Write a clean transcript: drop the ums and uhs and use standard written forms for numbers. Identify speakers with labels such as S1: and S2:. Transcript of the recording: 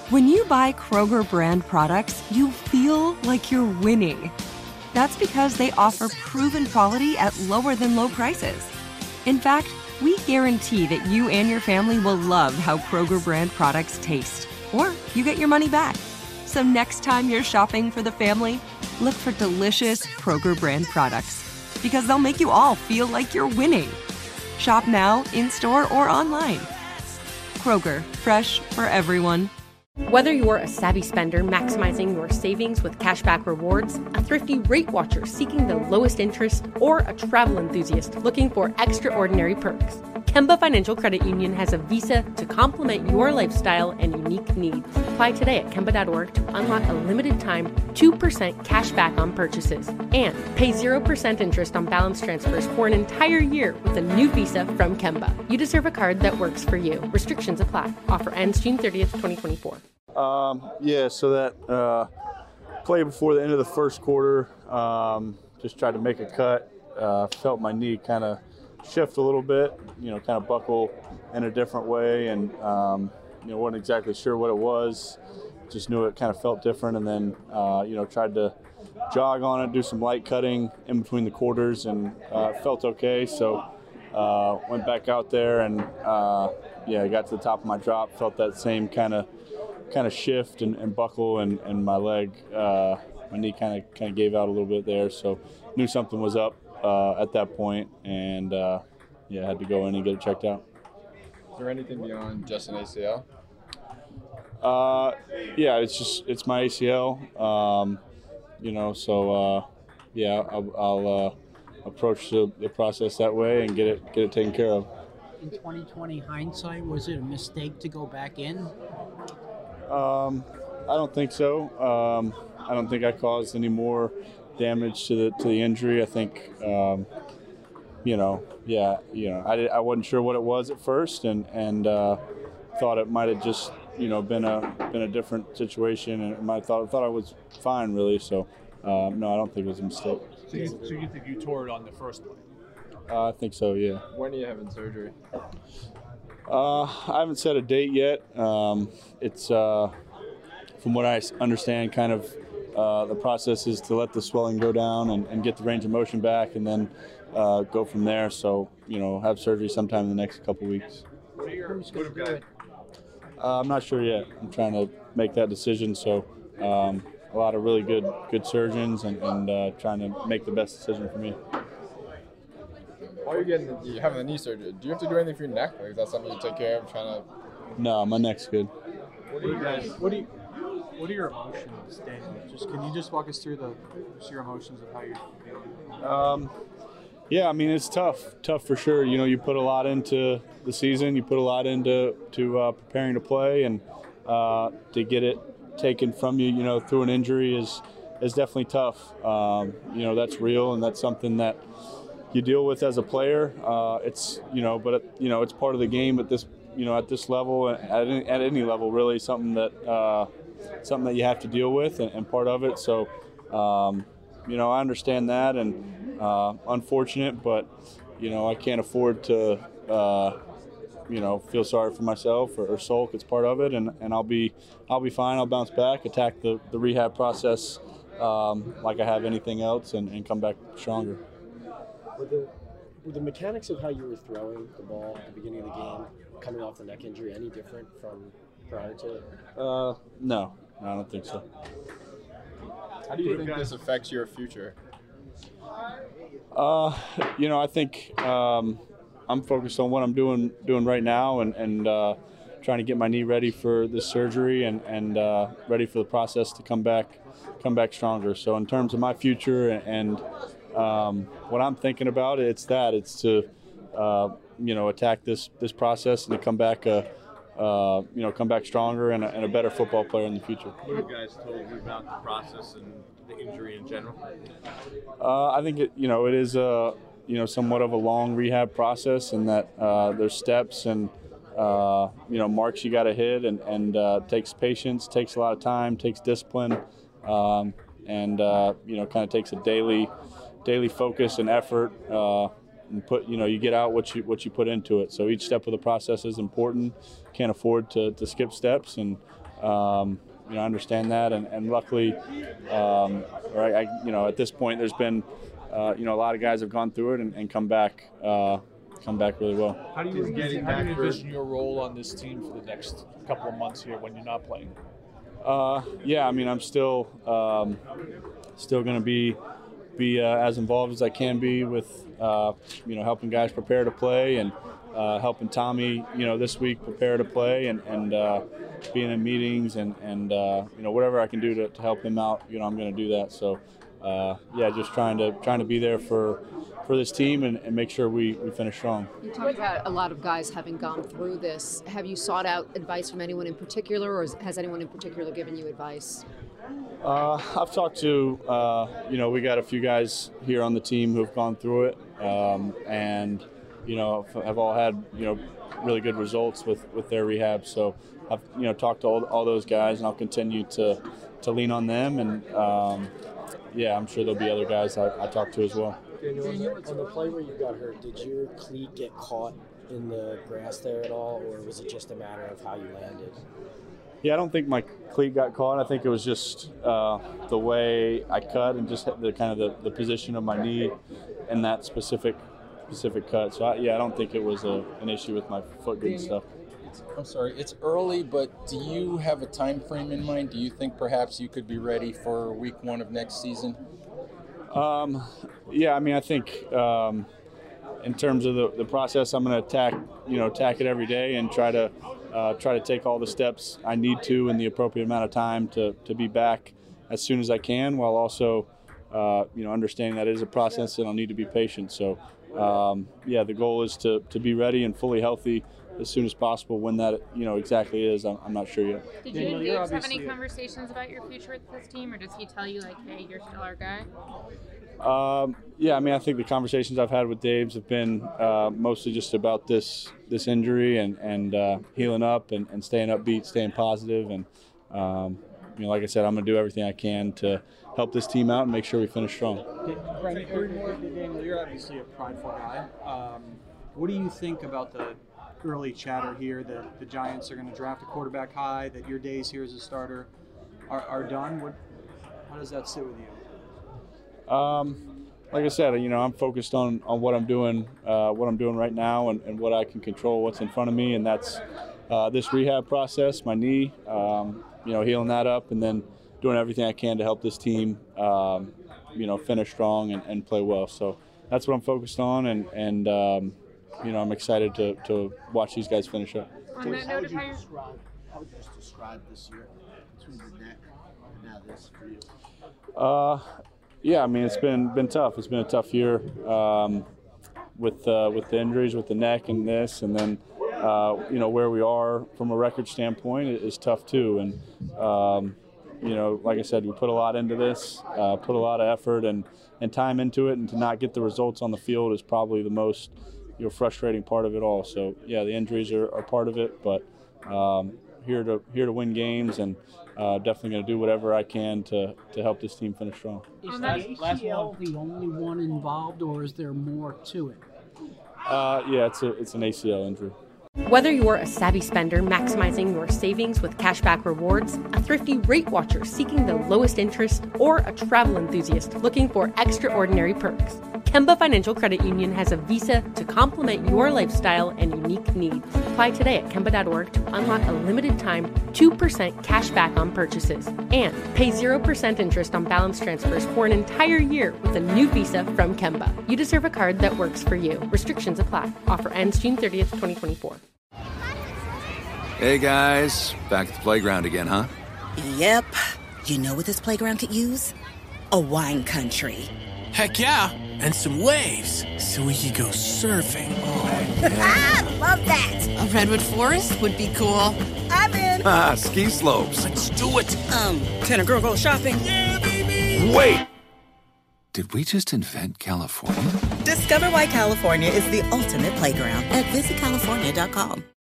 S1: When you buy Kroger brand products, you feel like you're winning. That's because they offer proven quality at lower than low prices. In fact, we guarantee that you and your family will love how Kroger brand products taste, or you get your money back. So next time you're shopping for the family, look for delicious Kroger brand products, because they'll make you all feel like you're winning. Shop now, in-store, or online. Kroger, fresh for everyone.
S2: Whether you're a savvy spender maximizing your savings with cashback rewards, a thrifty rate watcher seeking the lowest interest, or a travel enthusiast looking for extraordinary perks, Kemba Financial Credit Union has a visa to complement your lifestyle and unique needs. Apply today at Kemba.org to unlock a limited-time 2% cash back on purchases and pay 0% interest on balance transfers for an entire year with a new visa from Kemba. You deserve a card that works for you. Restrictions apply. Offer ends June 30th, 2024.
S3: So that play before the end of the first quarter, just tried to make a cut. Felt my knee kind of shift a little bit, kind of buckle in a different way, and wasn't exactly sure what it was. Just knew it kind of felt different, and then tried to jog on it, do some light cutting in between the quarters, and felt okay. So went back out there and got to the top of my drop, felt that same kind of shift and buckle, and my leg, my knee kind of gave out a little bit there. So knew something was up at that point, and had to go in and get it checked out.
S4: Is there anything beyond just an ACL?
S3: It's my ACL. I'll approach the process that way and get it taken care of.
S5: In 2020 hindsight, was it a mistake to go back in?
S3: I don't think so. I don't think I caused any more damage to the injury. I think, I wasn't sure what it was at first, and thought it might have just, been a different situation, and I thought I was fine, really. So, no, I don't think it was a mistake.
S6: So you think you tore it on the first play?
S3: I think so, yeah.
S4: When are you having surgery?
S3: I haven't set a date yet. It's, from what I understand, kind of the process is to let the swelling go down and get the range of motion back, and then go from there. So, have surgery sometime in the next couple weeks. I'm not sure yet. I'm trying to make that decision. So, a lot of really good surgeons, and trying to make the best decision for me.
S4: While you're having the knee surgery, do you have to do anything for your neck? Like, is that something you take care of?
S3: No, my neck's good.
S6: What are your emotions, Daniel? Can you just walk us through your emotions of how you're feeling?
S3: It's tough for sure. You put a lot into the season. You put a lot into preparing to play, and to get it taken from you, through an injury is definitely tough. That's real, and that's something that you deal with as a player. It's it's part of the game at this level, at any level, really, something that you have to deal with, and part of it. So, I understand that, and unfortunate, but I can't afford to feel sorry for myself or sulk. It's part of it, and I'll be fine. I'll bounce back, attack the rehab process like I have anything else, and come back stronger.
S7: Were the mechanics of how you were throwing the ball at the beginning of the game, coming off the neck injury, any different from prior to it?
S3: No, I don't think so.
S4: How do you think this affects your future?
S3: I think I'm focused on what I'm doing right now, and trying to get my knee ready for this surgery, and ready for the process to come back stronger. So in terms of my future and what I'm thinking about, it's to attack this process and to come back stronger and a better football player in the future.
S6: What have you guys told you about the process and the injury in general?
S3: I think it is somewhat of a long rehab process, and that there's steps and marks you got to hit, and takes patience, takes a lot of time, takes discipline, and kind of takes a daily focus and effort, and you get out what you put into it. So each step of the process is important. Can't afford to skip steps, and I understand that, and luckily, at this point, there's been, a lot of guys have gone through it and come back really well.
S6: How do you envision your role on this team for the next couple of months here when you're not playing?
S3: I'm still going to be as involved as I can be with, helping guys prepare to play and helping Tommy, this week prepare to play and being in meetings and whatever I can do to help him out, I'm going to do that. So, just trying to be there for this team and make sure we finish strong.
S8: You talked about a lot of guys having gone through this. Have you sought out advice from anyone in particular, or has anyone in particular given you advice?
S3: I've talked to, we got a few guys here on the team who have gone through it and, have all had, really good results with their rehab. So I've, talked to all those guys, and I'll continue to lean on them. And, I'm sure there'll be other guys I talk to as well.
S7: Daniel, on the play where you got hurt, did your cleat get caught in the grass there at all, or was it just a matter of how you landed?
S3: Yeah, I don't think my cleat got caught. I think it was just the way I cut and just the kind of the position of my knee in that specific cut. So I don't think it was an issue with my foot getting stuff.
S9: I'm sorry, it's early, but do you have a time frame in mind? Do you think perhaps you could be ready for week 1 of next season?
S3: I think in terms of the process, I'm going to attack it every day and try to take all the steps I need to in the appropriate amount of time to be back as soon as I can, while also understanding that it is a process and I'll need to be patient. So the goal is to be ready and fully healthy as soon as possible. When that exactly is, I'm not sure yet.
S10: Did you and Dave have any conversations about your future with this team, or does he tell you, like, hey, you're still our guy?
S3: I think the conversations I've had with Dave have been mostly just about this injury and healing up and staying upbeat, staying positive. And, like I said, I'm going to do everything I can to help this team out and make sure we finish strong.
S6: Daniel, you're obviously a prideful guy. What do you think about the early chatter here that the Giants are going to draft a quarterback high, that your days here as a starter are done? How does that sit with you?
S3: Like I said, I'm focused on what I'm doing right now and what I can control, what's in front of me, and that's this rehab process, my knee, healing that up, and then doing everything I can to help this team, finish strong and play well. So that's what I'm focused on, and I'm excited to watch these guys finish up.
S5: How would you just describe this year between the neck and now this for you?
S3: It's been tough. It's been a tough year with the injuries, with the neck and this, and then where we are from a record standpoint is tough too. And like I said, we put a lot into this, put a lot of effort and time into it, and to not get the results on the field is probably the most frustrating part of it all. So the injuries are part of it, but here to win games, and definitely going to do whatever I can to help this team finish strong.
S5: Is the ACL the only one involved, or is there more to it?
S3: It's an ACL injury.
S2: Whether you're a savvy spender maximizing your savings with cashback rewards, a thrifty rate watcher seeking the lowest interest, or a travel enthusiast looking for extraordinary perks, Kemba Financial Credit Union has a visa to complement your lifestyle and unique needs. Apply today at Kemba.org to unlock a limited-time 2% cash back on purchases and pay 0% interest on balance transfers for an entire year with a new visa from Kemba. You deserve a card that works for you. Restrictions apply. Offer ends June 30th, 2024.
S11: Hey guys, back at the playground again, huh?
S12: Yep. You know what this playground could use? A wine country.
S13: Heck yeah, and some waves so we could go surfing.
S12: Oh, yeah. Love that.
S13: A redwood forest would be cool.
S12: I'm in.
S11: Ski slopes.
S13: Let's do it.
S12: Can a girl go shopping?
S13: Yeah, baby.
S11: Wait. Did we just invent California?
S12: Discover why California is the ultimate playground at visitcalifornia.com.